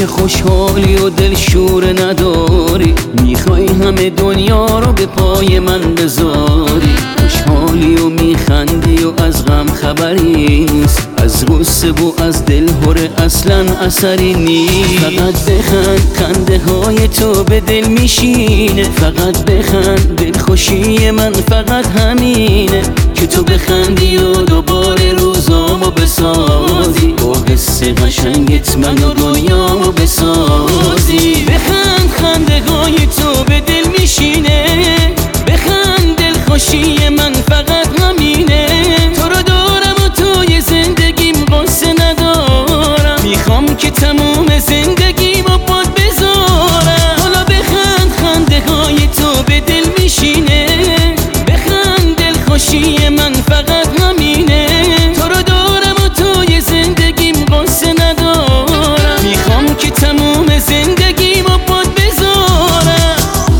که خوشحالی و دل شور نداری، میخوای همه دنیا رو به پای من بذاری. خوشحالی و میخندی و از غم خبری نیست، از غصه و از دل هره اصلا اثری نیست. فقط بخند، خنده های تو به دل میشینه. فقط بخند، دل خوشی من فقط همینه که تو بخندی و دوباره روزامو بسازی، با حس قشنگت من و دنیامو بسازی. بخند، خنده های تو به دل میشینه. بخند، دل خوشی من فقط همینه. تو رو دارم و توی زندگیم قصه ندارم، میخوام که تموم زندگیمو باد بذارم. حالا بخند، خنده های تو به دل میشینه. بخند، دل خوشی من فقط همینه. تو رو دارم و توی زندگیم قصه ندارم، میخوام که تموم زندگیمو باد بذارم.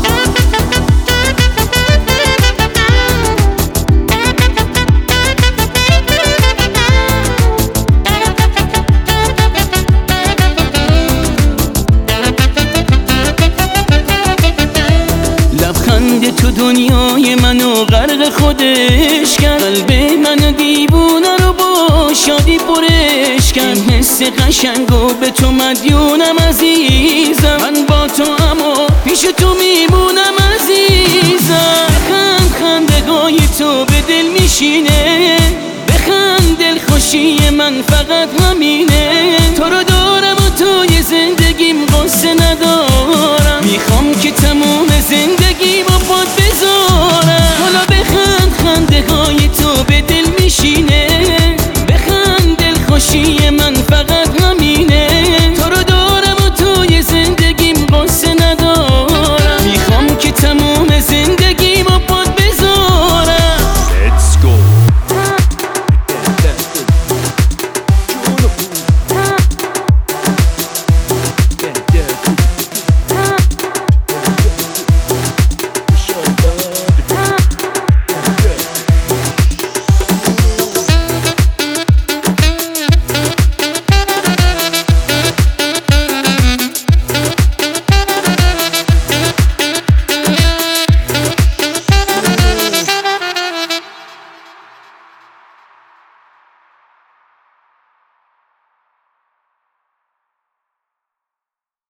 لبخند تو دنیای منو غرق خودش کرد، قلب منو دیوونه رو با شادی پرش کرد. این حس قشنگو به تو مدیونم عزیزم، من با تو اما پیش تو میمونم عزیزم. بخند، خندگای تو به دل میشینه. بخند، دل خوشی من فقط همینه. تو رو دارم و توی زندگیم قصه ندارم، میخوام که تموم زندگیم